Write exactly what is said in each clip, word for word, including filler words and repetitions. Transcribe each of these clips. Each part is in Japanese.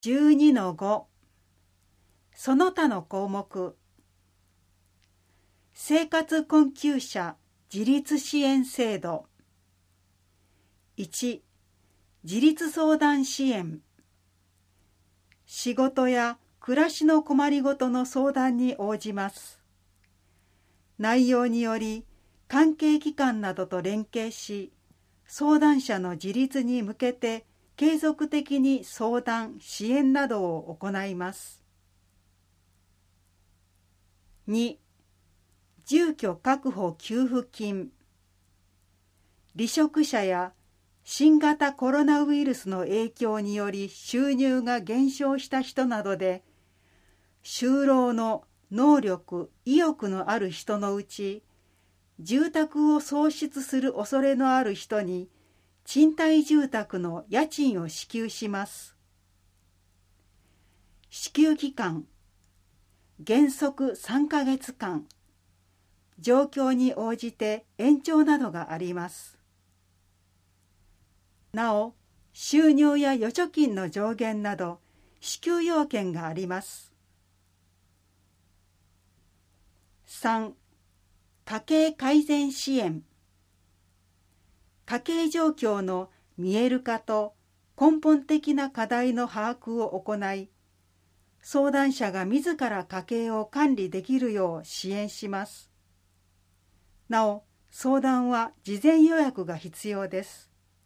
じゅうにのご その他の項目。生活困窮者自立支援制度。いち、自立相談支援。仕事や暮らしの困りごとの相談に応じます。内容により関係機関などと連携し、相談者の自立に向けて継続的に相談・支援などを行います。に、住居確保給付金。離職者や新型コロナウイルスの影響により収入が減少した人などで、就労の能力・意欲のある人のうち、住宅を喪失する恐れのある人に賃貸住宅の家賃を支給します。支給期間、原則さんかげつかん、状況に応じて延長などがあります。なお、収入や預貯金の上限など支給要件があります。さん、家計改善支援。家計状況の見える化と根本的な課題の把握を行い、相談者が自ら家計を管理できるよう支援します。なお、相談は事前予約が必要です。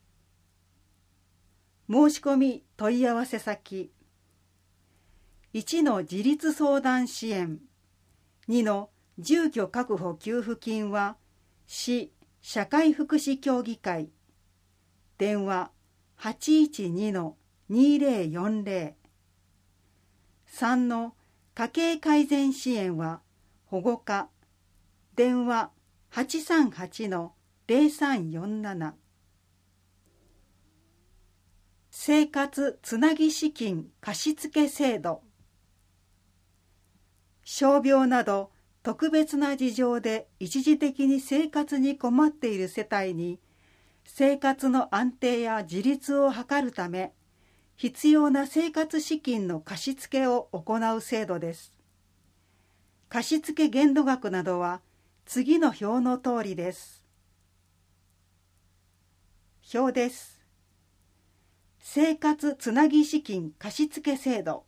申し込み問い合わせ先。いちの自立相談支援。にの住居確保給付金は市社会福祉協議会。電話 はちいちにのにぜろよんぜろ。さんの家計改善支援は保護課。電話 はちさんはちのぜろさんよんなな。生活つなぎ資金貸付制度。傷病など特別な事情で一時的に生活に困っている世帯に生活の安定や自立を図るため必要な生活資金の貸付を行う制度です。貸付限度額などは次の表の通りです。表です。生活つなぎ資金貸付制度。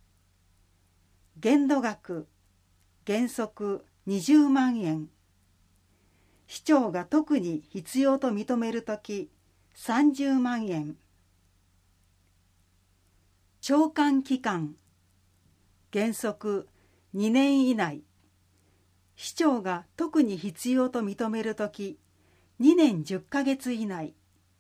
限度額原則にじゅうまんえん。市長が特に必要と認めるときさんじゅうまんえん。償還期間原則にねん以内。市長が特に必要と認めるときにねんじゅっかげつ以内。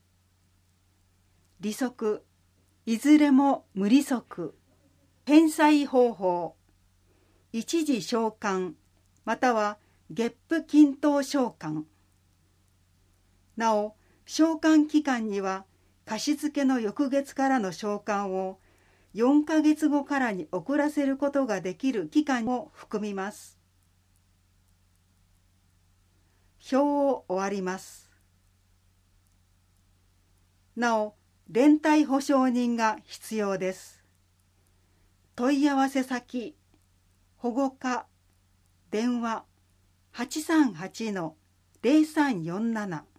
利息いずれも無利息。返済方法一時償還または月付均等償還。なお、償還期間には貸付の翌月からの償還をよんかげつごからに遅らせることができる期間を含みます。表を終わります。なお、連帯保証人が必要です。問い合わせ先保護課。電話 はちさんはちのぜろさんよんなな。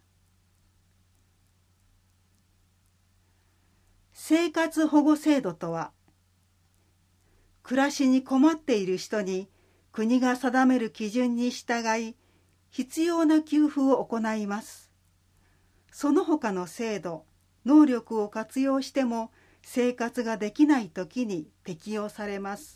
生活保護制度とは、暮らしに困っている人に国が定める基準に従い必要な給付を行います。その他の制度、能力を活用しても生活ができないときに適用されます。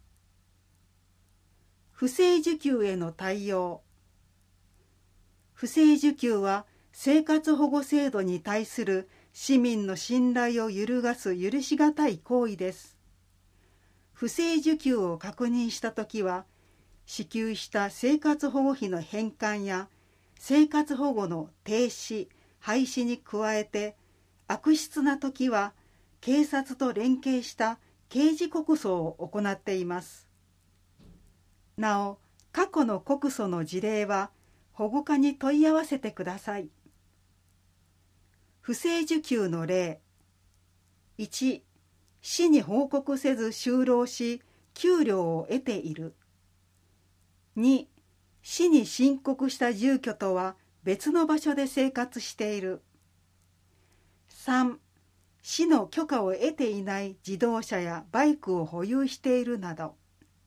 不正受給への対応。不正受給は生活保護制度に対する市民の信頼を揺るがす許しがたい行為です。不正受給を確認したときは、支給した生活保護費の返還や生活保護の停止・廃止に加えて、悪質なときは警察と連携した刑事告訴を行っています。なお、過去の告訴の事例は保護課に問い合わせてください。不正受給の例。いち、 市に報告せず就労し給料を得ている。に、市に申告した住居とは別の場所で生活している。さん、市の許可を得ていない自動車やバイクを保有しているなど。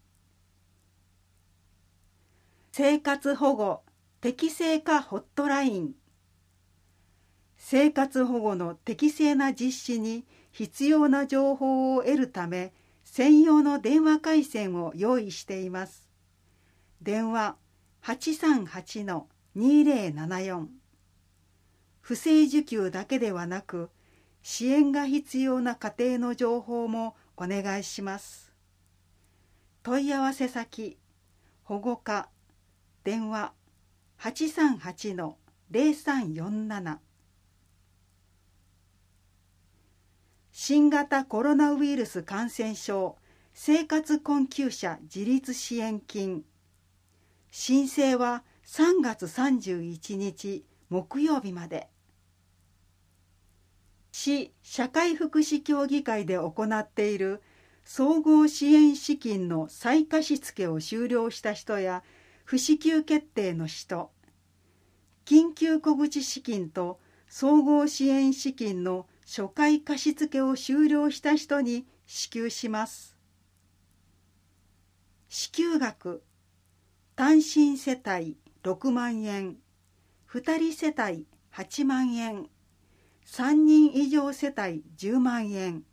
生活保護適正化ホットライン。生活保護の適正な実施に必要な情報を得るため、専用の電話回線を用意しています。電話 はちさんはちのにぜろななよん。不正受給だけではなく、支援が必要な家庭の情報もお願いします。問い合わせ先、保護課、電話 はちさんはちのぜろさんよんなな。新型コロナウイルス感染症生活困窮者自立支援金。申請はさんがつさんじゅういちにち木曜日まで。市社会福祉協議会で行っている総合支援資金の再貸付を終了した人や不支給決定の人、緊急小口資金と総合支援資金の初回貸付を終了した人に支給します。支給額、単身世帯ろくまんえん、ふたり世帯はちまんえん、さんにん以上世帯じゅうまんえん。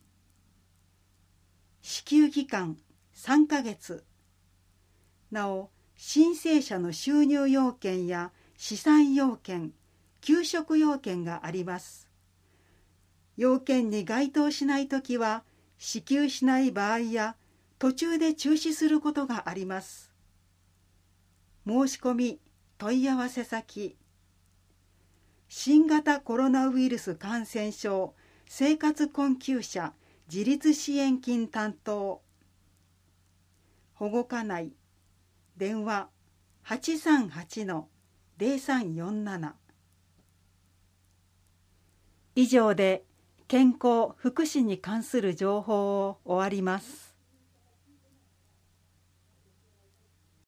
支給期間さんかげつ。なお、申請者の収入要件や資産要件、給食要件があります。要件に該当しないときは、支給しない場合や途中で中止することがあります。申し込み、問い合わせ先、新型コロナウイルス感染症生活困窮者自立支援金担当、保護課内、電話 はちさんはちのぜろさんよんなな。以上で健康・福祉に関する情報を終わります。